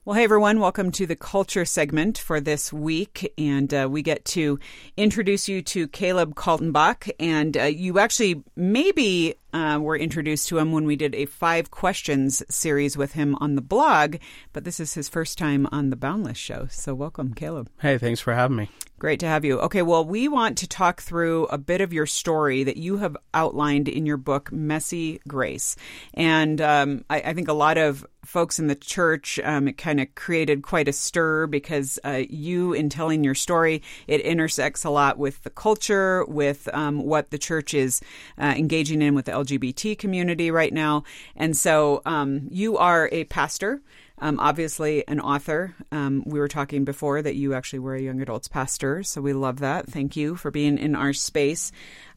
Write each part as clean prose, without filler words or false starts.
Well, hey, everyone. Welcome to the culture segment for this week. And we get to introduce you to Caleb Kaltenbach. And you actually maybe were introduced to him when we did a 5 questions series with him on the blog. But this is his first time on the Boundless Show. So welcome, Caleb. Hey, thanks for having me. Great to have you. Okay, well, we want to talk through a bit of your story that you have outlined in your book, Messy Grace. And I think a lot of folks in the church, it kind of created quite a stir because you, in telling your story, it intersects a lot with the culture, with what the church is engaging in with the LGBT community right now. And so you are a pastor. Obviously an author. We were talking before that you actually were a young adults pastor, so we love that. Thank you for being in our space.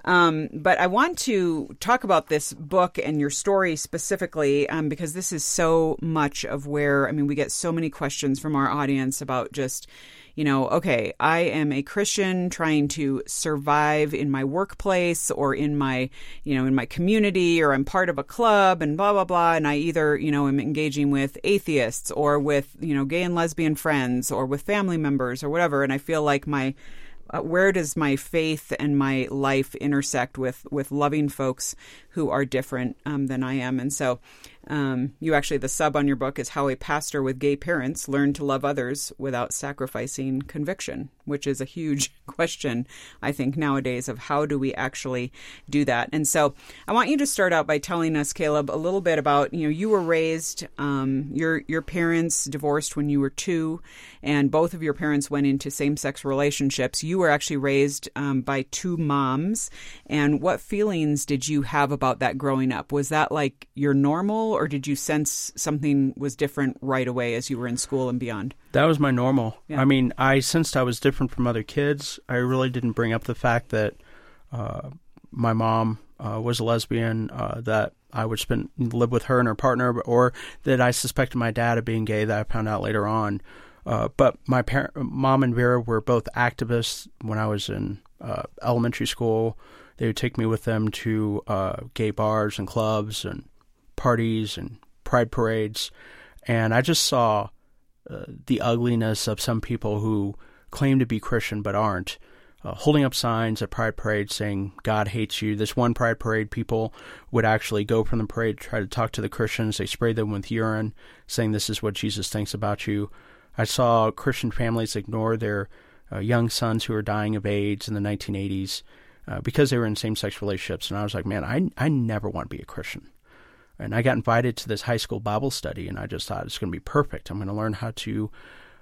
But I want to talk about this book and your story specifically because this is so much of where, we get so many questions from our audience about just, okay, I am a Christian trying to survive in my workplace or in my, in my community, or I'm part of a club and blah, blah, blah. And I either, am engaging with atheists or with, gay and lesbian friends or with family members or whatever. And I feel like where does my faith and my life intersect with loving folks who are different than I am? And so you actually, the sub on your book is How a Pastor with Gay Parents Learned to Love Others Without Sacrificing Conviction, which is a huge question, I think, nowadays of how do we actually do that? And so I want you to start out by telling us, Caleb, a little bit about, you were raised, your parents divorced when you were 2, and both of your parents went into same-sex relationships. You were actually raised by 2 moms. And what feelings did you have about that growing up? Was that like your normal, or did you sense something was different right away as you were in school and beyond? That was my normal. Yeah. I sensed I was different from other kids. I really didn't bring up the fact that my mom was a lesbian, that I would live with her and her partner, or that I suspected my dad of being gay, that I found out later on. But my mom and Vera were both activists when I was in elementary school. They would take me with them to gay bars and clubs and parties and pride parades. And I just saw the ugliness of some people who claim to be Christian but aren't, holding up signs at pride parades saying, God hates you. This one pride parade, people would actually go from the parade to try to talk to the Christians. They sprayed them with urine, saying this is what Jesus thinks about you. I saw Christian families ignore their young sons who were dying of AIDS in the 1980s because they were in same-sex relationships. And I was like, man, I never want to be a Christian. And I got invited to this high school Bible study, and I just thought it's going to be perfect. I'm going to learn how to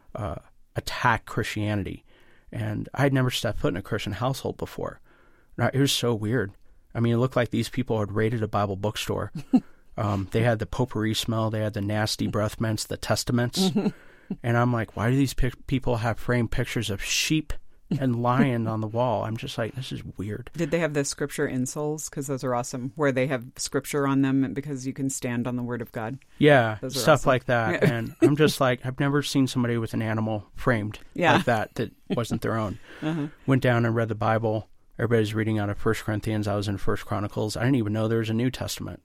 attack Christianity. And I had never stepped foot in a Christian household before. It was so weird. It looked like these people had raided a Bible bookstore. They had the potpourri smell. They had the nasty breath mints, the testaments. And I'm like, why do these people have framed pictures of sheep and lion on the wall? I'm just like, this is weird. Did they have the scripture insoles? Because those are awesome, where they have scripture on them because you can stand on the word of God. Yeah, stuff awesome. Like that. And I'm just like, I've never seen somebody with an animal framed like that wasn't their own. Went down and read the Bible. Everybody's reading out of 1 Corinthians. I was in 1 Chronicles. I didn't even know there was a New Testament.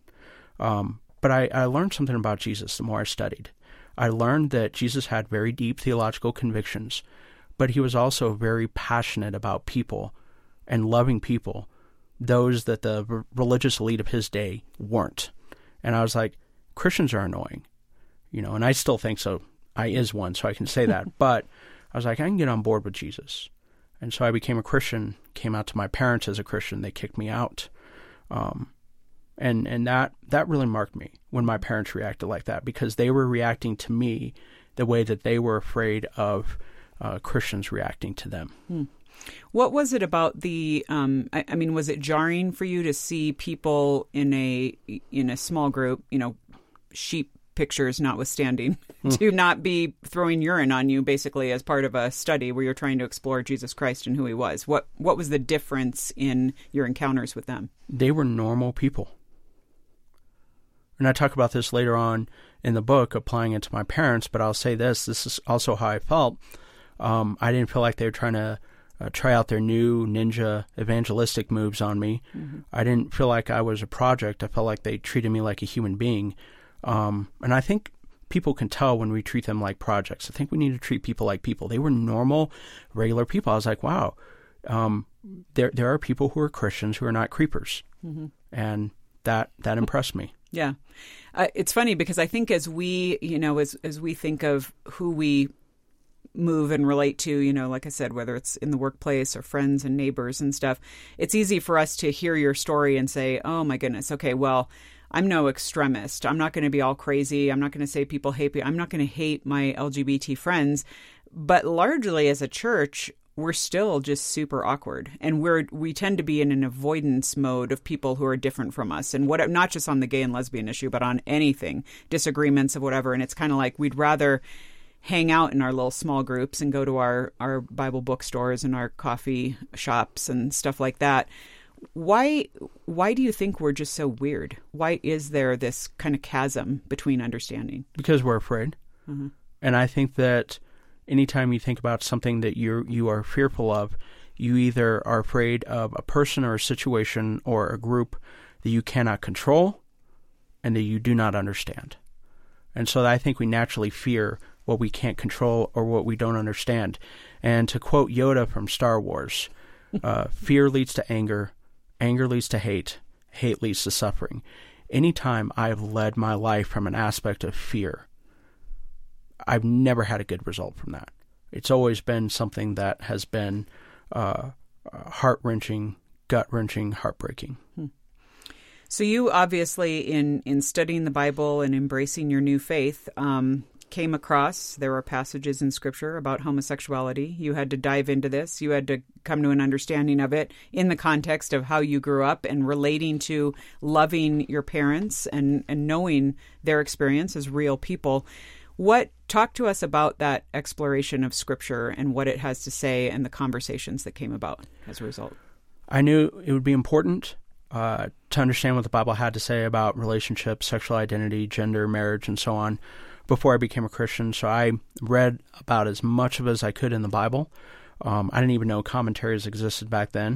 But I learned something about Jesus the more I studied. I learned that Jesus had very deep theological convictions, but he was also very passionate about people and loving people, those that the religious elite of his day weren't. And I was like, Christians are annoying, and I still think so. I is one, so I can say that. But I was like, I can get on board with Jesus. And so I became a Christian, came out to my parents as a Christian. They kicked me out. And that really marked me when my parents reacted like that, because they were reacting to me the way that they were afraid of Christians reacting to them. What was it about the, was it jarring for you to see people in a small group, sheep pictures notwithstanding, to not be throwing urine on you basically as part of a study where you're trying to explore Jesus Christ and who he was? What was the difference in your encounters with them? They were normal people. And I talk about this later on in the book, applying it to my parents, but I'll say this is also how I felt. I didn't feel like they were trying to try out their new ninja evangelistic moves on me. I didn't feel like I was a project. I felt like they treated me like a human being. And I think people can tell when we treat them like projects. I think we need to treat people like people. They were normal, regular people. I was like, wow, there are people who are Christians who are not creepers. Mm-hmm. And that impressed me. Yeah. It's funny because I think as we, as we think of who we move and relate to, like I said, whether it's in the workplace or friends and neighbors and stuff, it's easy for us to hear your story and say, oh my goodness, okay, well, I'm no extremist. I'm not going to be all crazy. I'm not going to say people hate me. I'm not going to hate my LGBT friends. But largely as a church, we're still just super awkward. And we tend to be in an avoidance mode of people who are different from us. And not just on the gay and lesbian issue, but on anything, disagreements of whatever. And it's kind of like we'd rather hang out in our little small groups and go to our Bible bookstores and our coffee shops and stuff like that. Why do you think we're just so weird? Why is there this kind of chasm between understanding? Because we're afraid. Mm-hmm. And I think that anytime you think about something that you are fearful of, you either are afraid of a person or a situation or a group that you cannot control and that you do not understand. And so I think we naturally fear what we can't control or what we don't understand. And to quote Yoda from Star Wars, fear leads to anger, anger leads to hate, hate leads to suffering. Anytime I've led my life from an aspect of fear, I've never had a good result from that. It's always been something that has been heart-wrenching, gut-wrenching, heartbreaking. So you obviously, in studying the Bible and embracing your new faith, came across, there are passages in Scripture about homosexuality. You had to dive into this. You had to come to an understanding of it in the context of how you grew up and relating to loving your parents and knowing their experience as real people. Talk to us about that exploration of Scripture and what it has to say and the conversations that came about as a result. I knew it would be important to understand what the Bible had to say about relationships, sexual identity, gender, marriage, and so on before I became a Christian. So I read about as much of it as I could in the Bible. I didn't even know commentaries existed back then.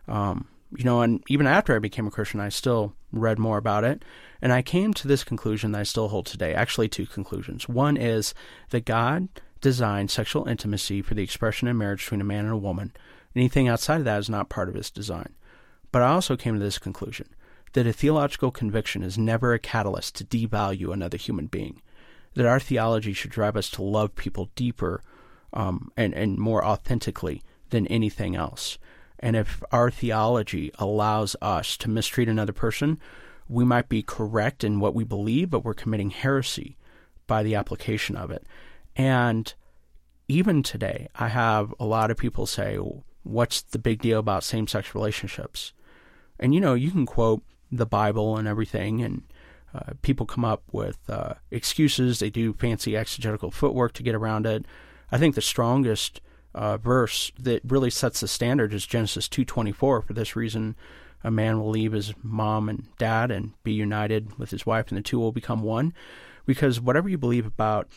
And even after I became a Christian, I still read more about it. And I came to this conclusion that I still hold today. Actually, two conclusions. One is that God designed sexual intimacy for the expression in marriage between a man and a woman. Anything outside of that is not part of his design. But I also came to this conclusion, that a theological conviction is never a catalyst to devalue another human being, that our theology should drive us to love people deeper and more authentically than anything else. And if our theology allows us to mistreat another person, we might be correct in what we believe, but we're committing heresy by the application of it. And even today, I have a lot of people say, what's the big deal about same-sex relationships? And, you can quote the Bible and everything, and people come up with excuses. They do fancy exegetical footwork to get around it. I think the strongest verse that really sets the standard is Genesis 2:24. For this reason, a man will leave his mom and dad and be united with his wife, and the two will become one. Because whatever you believe about,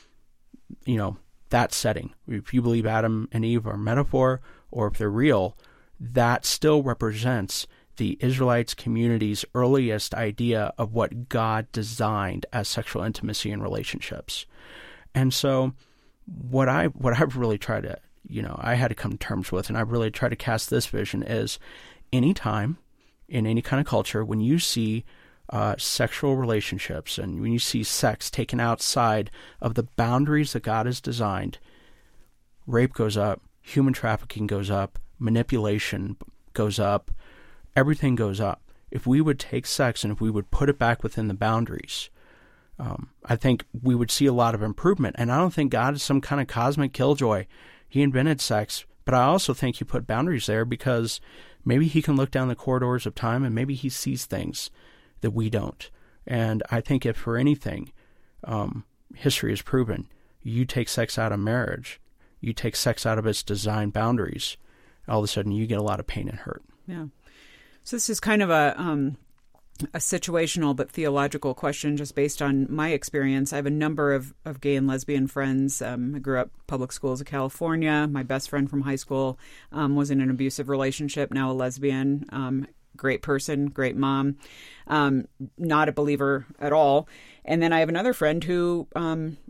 that setting, if you believe Adam and Eve are a metaphor or if they're real, that still represents the Israelites community's earliest idea of what God designed as sexual intimacy and relationships. And so what I've really tried to, I had to come to terms with, and I really tried to cast this vision is anytime in any kind of culture, when you see sexual relationships and when you see sex taken outside of the boundaries that God has designed, rape goes up, human trafficking goes up, manipulation goes up, everything goes up. If we would take sex and if we would put it back within the boundaries, I think we would see a lot of improvement. And I don't think God is some kind of cosmic killjoy. He invented sex, but I also think he put boundaries there because maybe he can look down the corridors of time and maybe he sees things that we don't. And I think if for anything, history has proven, you take sex out of marriage, you take sex out of its design boundaries, all of a sudden you get a lot of pain and hurt. Yeah. So this is kind of a situational but theological question just based on my experience. I have a number of gay and lesbian friends. I grew up public schools of California. My best friend from high school was in an abusive relationship, now a lesbian. Great person, great mom, not a believer at all. And then I have another friend who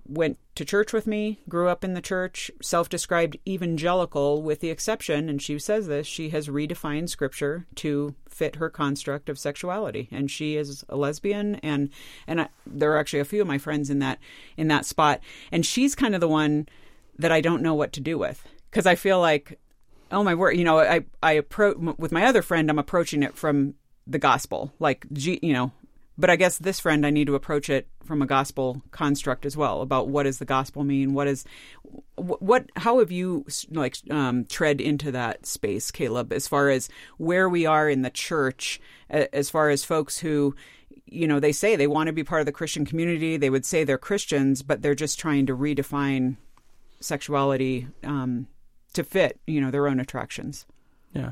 went to church with me, grew up in the church, self-described evangelical, with the exception, and she says this, she has redefined Scripture to fit her construct of sexuality, and she is a lesbian, and there are actually a few of my friends in that spot, and she's kind of the one that I don't know what to do with, because I feel like, oh my word, I approach with my other friend, I'm approaching it from the gospel, like, but I guess this friend, I need to approach it from a gospel construct as well, about what does the gospel mean? How have you tread into that space, Caleb, as far as where we are in the church, as far as folks who, they say they want to be part of the Christian community. They would say they're Christians, but they're just trying to redefine sexuality to fit, their own attractions. Yeah.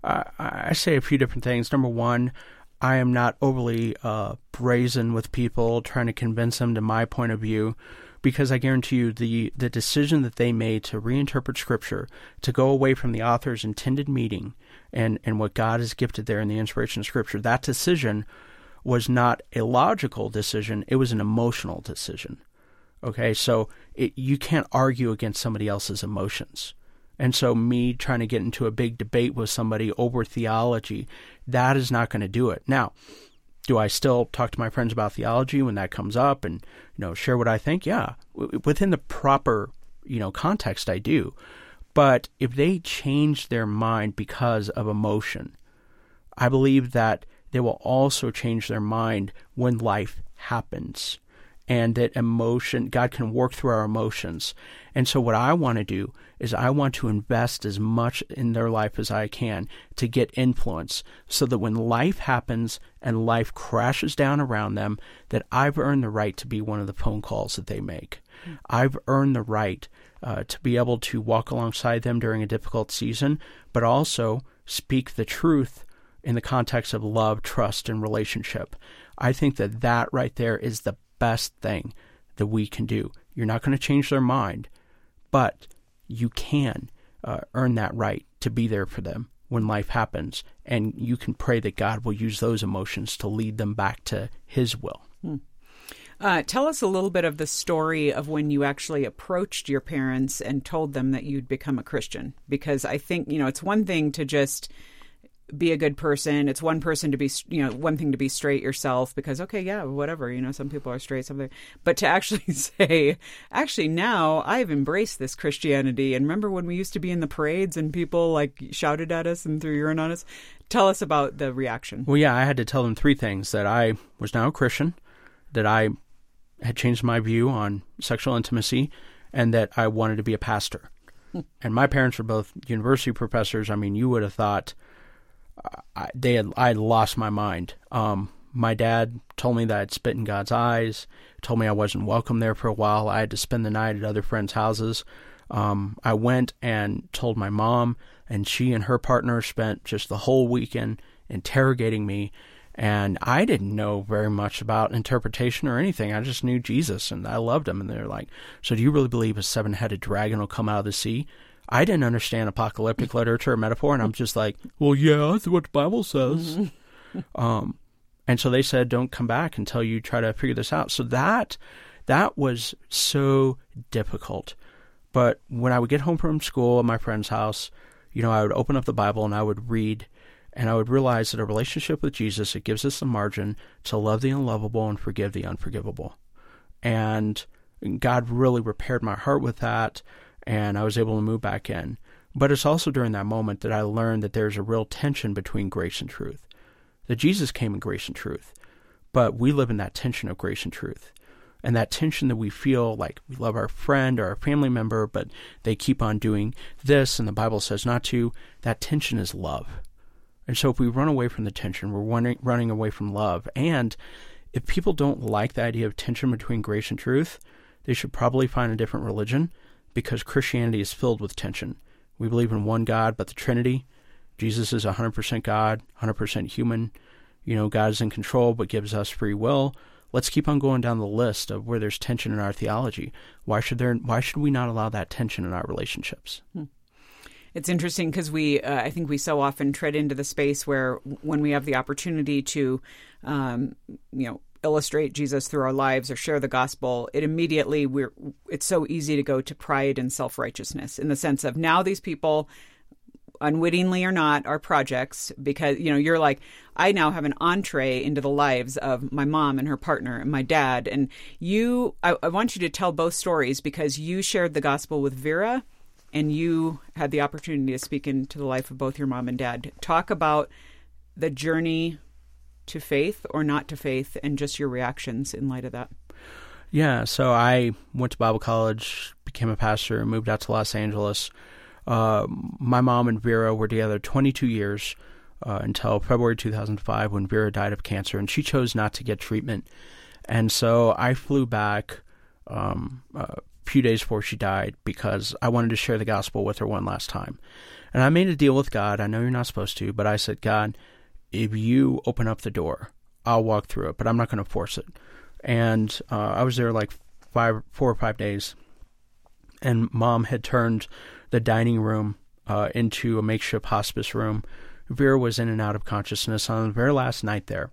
I say a few different things. Number one, I am not overly brazen with people trying to convince them to my point of view, because I guarantee you the decision that they made to reinterpret Scripture, to go away from the author's intended meaning and what God has gifted there in the inspiration of Scripture, that decision was not a logical decision. It was an emotional decision. Okay, so you can't argue against somebody else's emotions. And so me trying to get into a big debate with somebody over theology, that is not going to do it. Now, do I still talk to my friends about theology when that comes up and, share what I think? Yeah, within the proper, context, I do. But if they change their mind because of emotion, I believe that they will also change their mind when life happens. And that emotion, God can work through our emotions. And so what I want to do is I want to invest as much in their life as I can to get influence, so that when life happens and life crashes down around them, that I've earned the right to be one of the phone calls that they make. I've earned the right to be able to walk alongside them during a difficult season, but also speak the truth in the context of love, trust, and relationship. I think that right there is the best thing that we can do. You're not going to change their mind, but you can earn that right to be there for them when life happens, and you can pray that God will use those emotions to lead them back to His will. Tell us a little bit of the story of when you actually approached your parents and told them that you'd become a Christian, because I think, it's one thing to just be a good person. It's one thing to be straight yourself, because, okay, yeah, whatever, some people are straight, something, but to actually say, actually, now I've embraced this Christianity. And remember when we used to be in the parades and people shouted at us and threw urine on us? Tell us about the reaction. Well, yeah, I had to tell them three things: that I was now a Christian, that I had changed my view on sexual intimacy, and that I wanted to be a pastor. And my parents were both university professors. I mean, you would have thought I had lost my mind. My dad told me that I'd spit in God's eyes, told me I wasn't welcome there for a while. I had to spend the night at other friends' houses. I went and told my mom, and she and her partner spent just the whole weekend interrogating me. And I didn't know very much about interpretation or anything. I just knew Jesus, and I loved him. And they're like, so do you really believe a 7-headed dragon will come out of the sea? I didn't understand apocalyptic literature or metaphor, and I'm just like, well, yeah, that's what the Bible says. And so they said, don't come back until you try to figure this out. So that was so difficult. But when I would get home from school at my friend's house, I would open up the Bible and I would read, and I would realize that a relationship with Jesus, it gives us the margin to love the unlovable and forgive the unforgivable. And God really repaired my heart with that, and I was able to move back in. But it's also during that moment that I learned that there's a real tension between grace and truth. That Jesus came in grace and truth, but we live in that tension of grace and truth. And that tension that we feel like we love our friend or our family member, but they keep on doing this and the Bible says not to, that tension is love. And so if we run away from the tension, we're running away from love. And if people don't like the idea of tension between grace and truth, they should probably find a different religion, because Christianity is filled with tension. We believe in one God, but the Trinity. Jesus is 100% God, 100% human. God is in control, but gives us free will. Let's keep on going down the list of where there's tension in our theology. Why should we not allow that tension in our relationships? It's interesting because I think we so often tread into the space where when we have the opportunity to, illustrate Jesus through our lives or share the gospel, it's so easy to go to pride and self-righteousness in the sense of now these people, unwittingly or not, are projects because, you're like, I now have an entree into the lives of my mom and her partner and my dad. And I want you to tell both stories because you shared the gospel with Vera and you had the opportunity to speak into the life of both your mom and dad. Talk about the journey to faith or not to faith and just your reactions in light of that. Yeah, so I went to Bible college, became a pastor, moved out to Los Angeles. My mom and Vera were together 22 years until February 2005 when Vera died of cancer, and she chose not to get treatment. And so I flew back a few days before she died because I wanted to share the gospel with her one last time. And I made a deal with God. I know you're not supposed to, but I said, God, if you open up the door, I'll walk through it, but I'm not going to force it. And I was there like 4 or 5 days, and Mom had turned the dining room into a makeshift hospice room. Vera was in and out of consciousness on the very last night there.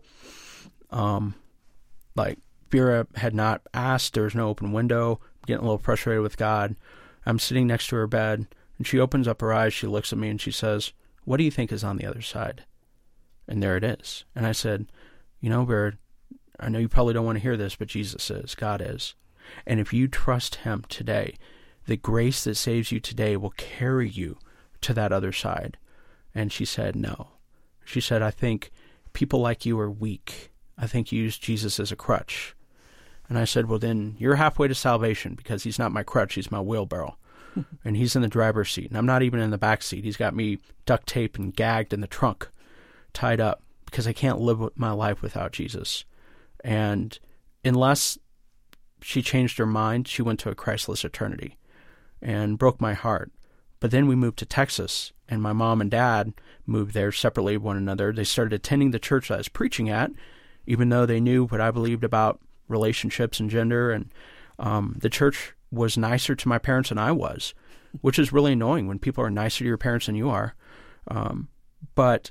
Vera had not asked. There was no open window. I'm getting a little frustrated with God. I'm sitting next to her bed, and she opens up her eyes. She looks at me, and she says, "What do you think is on the other side?" And there it is. And I said, Vera, I know you probably don't want to hear this, but Jesus is. God is. And if you trust him today, the grace that saves you today will carry you to that other side. And she said, no. She said, I think people like you are weak. I think you use Jesus as a crutch. And I said, well, then you're halfway to salvation because he's not my crutch. He's my wheelbarrow. And he's in the driver's seat. And I'm not even in the back seat. He's got me duct taped and gagged in the trunk, tied up, because I can't live my life without Jesus. And unless she changed her mind, she went to a Christless eternity and broke my heart. But then we moved to Texas, and my mom and dad moved there separately of one another. They started attending the church I was preaching at, even though they knew what I believed about relationships and gender. And the church was nicer to my parents than I was, which is really annoying when people are nicer to your parents than you are. But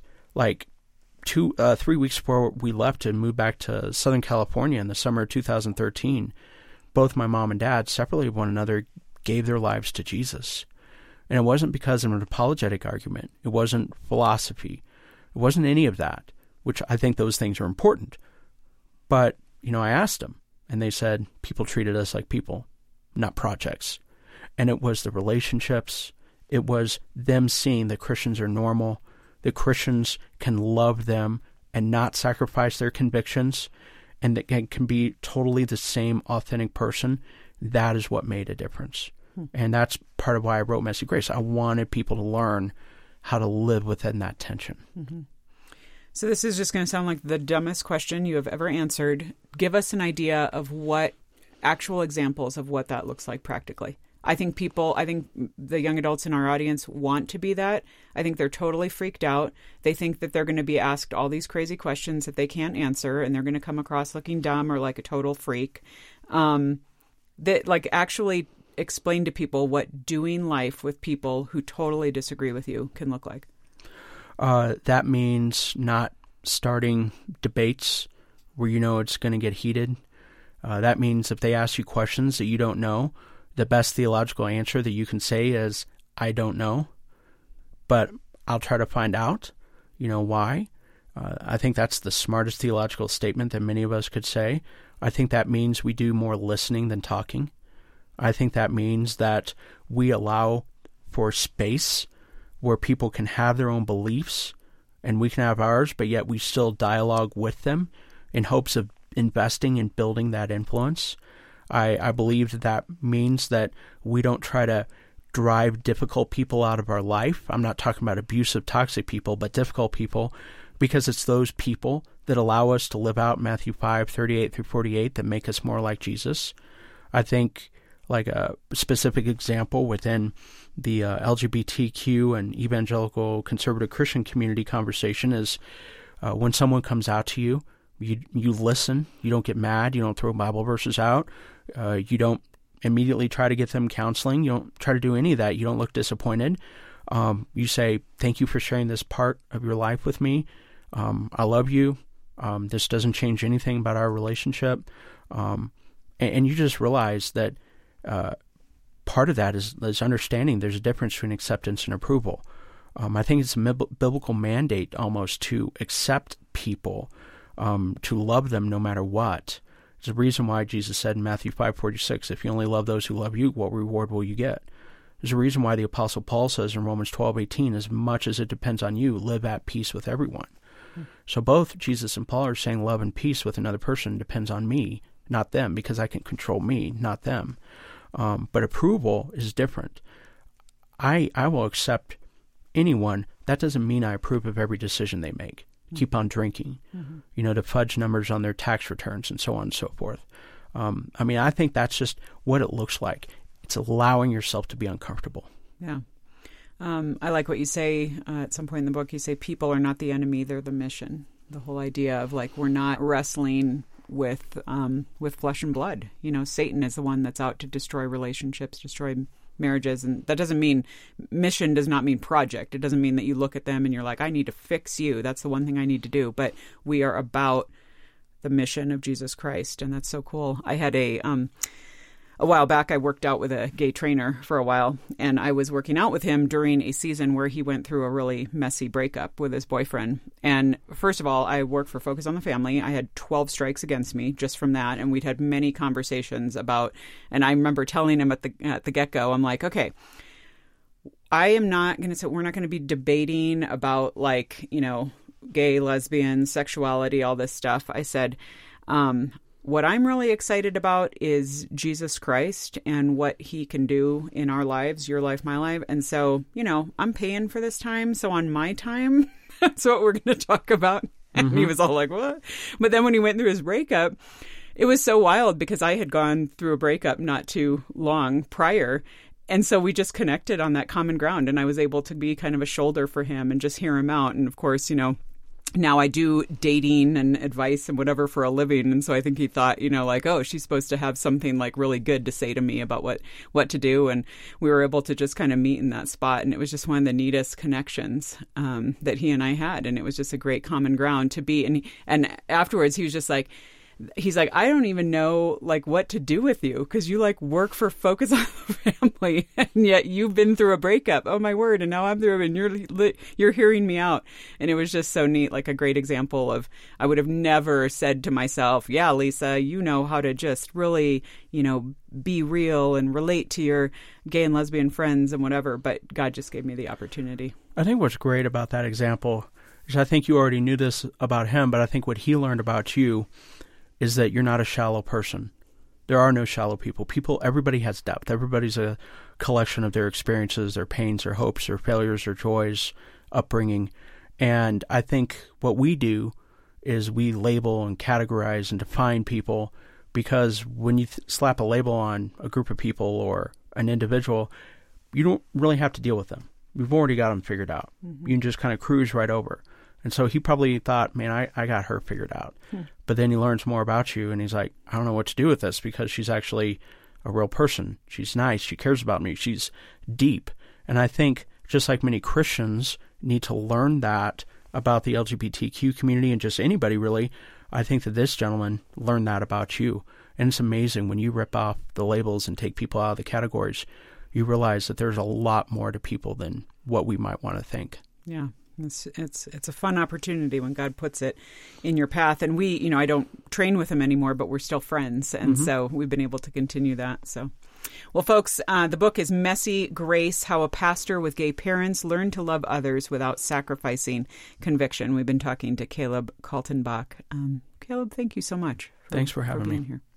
3 weeks before we left to move back to Southern California in the summer of 2013, both my mom and dad, separately of one another, gave their lives to Jesus. And it wasn't because of an apologetic argument. It wasn't philosophy. It wasn't any of that, which I think those things are important. But, I asked them, and they said people treated us like people, not projects. And it was the relationships. It was them seeing that Christians are normal, that Christians can love them and not sacrifice their convictions, and that can be totally the same authentic person. That is what made a difference. And that's part of why I wrote Messy Grace. I wanted people to learn how to live within that tension. Mm-hmm. So this is just going to sound like the dumbest question you have ever answered. Give us an idea of what actual examples of what that looks like practically. I think the young adults in our audience want to be that. I think they're totally freaked out. They think that they're going to be asked all these crazy questions that they can't answer, and they're going to come across looking dumb or like a total freak. Actually explain to people what doing life with people who totally disagree with you can look like. That means not starting debates where it's going to get heated. That means if they ask you questions that you don't know, the best theological answer that you can say is, I don't know, but I'll try to find out, why. I think that's the smartest theological statement that many of us could say. I think that means we do more listening than talking. I think that means that we allow for space where people can have their own beliefs and we can have ours, but yet we still dialogue with them in hopes of investing in building that influence. I believe that means that we don't try to drive difficult people out of our life. I'm not talking about abusive, toxic people, but difficult people, because it's those people that allow us to live out Matthew 5:38-48 that make us more like Jesus. I think like a specific example within the LGBTQ and evangelical conservative Christian community conversation is when someone comes out to you, you listen, you don't get mad, you don't throw Bible verses out, you don't immediately try to get them counseling, you don't try to do any of that, you don't look disappointed. You say, thank you for sharing this part of your life with me. I love you. This doesn't change anything about our relationship. And you just realize that part of that is understanding there's a difference between acceptance and approval. I think it's a biblical mandate almost to accept people, to love them no matter what. There's a reason why Jesus said in Matthew 5:46, if you only love those who love you, what reward will you get? There's a reason why the Apostle Paul says in Romans 12:18, as much as it depends on you, live at peace with everyone. So both Jesus and Paul are saying love and peace with another person depends on me, not them, because I can control me, not them. But approval is different. I will accept anyone. That doesn't mean I approve of every decision they make. Keep on drinking, to fudge numbers on their tax returns and so on and so forth. I think that's just what it looks like. It's allowing yourself to be uncomfortable. Yeah. I like what you say at some point in the book. You say people are not the enemy, they're the mission. The whole idea of we're not wrestling with flesh and blood. Satan is the one that's out to destroy relationships, destroy marriages. And that doesn't mean, mission does not mean project. It doesn't mean that you look at them and you're like, I need to fix you. That's the one thing I need to do. But we are about the mission of Jesus Christ. And that's so cool. I had a while back, I worked out with a gay trainer for a while, and I was working out with him during a season where he went through a really messy breakup with his boyfriend. And first of all, I worked for Focus on the Family. I had 12 strikes against me just from that, and we'd had many conversations about, and I remember telling him at the get-go, I'm like, okay, I am not going to say, we're not going to be debating about gay, lesbian, sexuality, all this stuff. I said, what I'm really excited about is Jesus Christ and what he can do in our lives, your life, my life. And so, I'm paying for this time. So on my time, that's what we're going to talk about. And he was all like, what? But then when he went through his breakup, it was so wild because I had gone through a breakup not too long prior. And so we just connected on that common ground. And I was able to be kind of a shoulder for him and just hear him out. And of course, now I do dating and advice and whatever for a living. And so I think he thought, oh, she's supposed to have something really good to say to me about what to do. And we were able to just kind of meet in that spot. And it was just one of the neatest connections that he and I had. And it was just a great common ground to be. And afterwards, he was just like, he's like, I don't even know what to do with you because you work for Focus on the Family and yet you've been through a breakup. Oh my word. And now I'm through it and you're hearing me out. And it was just so neat, a great example of, I would have never said to myself, yeah, Lisa, you know how to just really, be real and relate to your gay and lesbian friends and whatever. But God just gave me the opportunity. I think what's great about that example is I think you already knew this about him, but I think what he learned about you is that you're not a shallow person. There are no shallow people. Everybody has depth. Everybody's a collection of their experiences, their pains, their hopes, their failures, their joys, upbringing. And I think what we do is we label and categorize and define people because when you slap a label on a group of people or an individual, you don't really have to deal with them. You've already got them figured out. You can just kind of cruise right over. And so he probably thought, man, I got her figured out. But then he learns more about you, and he's like, I don't know what to do with this because she's actually a real person. She's nice. She cares about me. She's deep. And I think just like many Christians need to learn that about the LGBTQ community and just anybody really, I think that this gentleman learned that about you. And it's amazing when you rip off the labels and take people out of the categories, you realize that there's a lot more to people than what we might want to think. Yeah. It's a fun opportunity when God puts it in your path. And we, I don't train with him anymore, but we're still friends. And so we've been able to continue that. So, well, folks, the book is Messy Grace, How a Pastor with Gay Parents Learned to Love Others Without Sacrificing Conviction. We've been talking to Caleb Kaltenbach. Caleb, thank you so much. Thanks for having me here.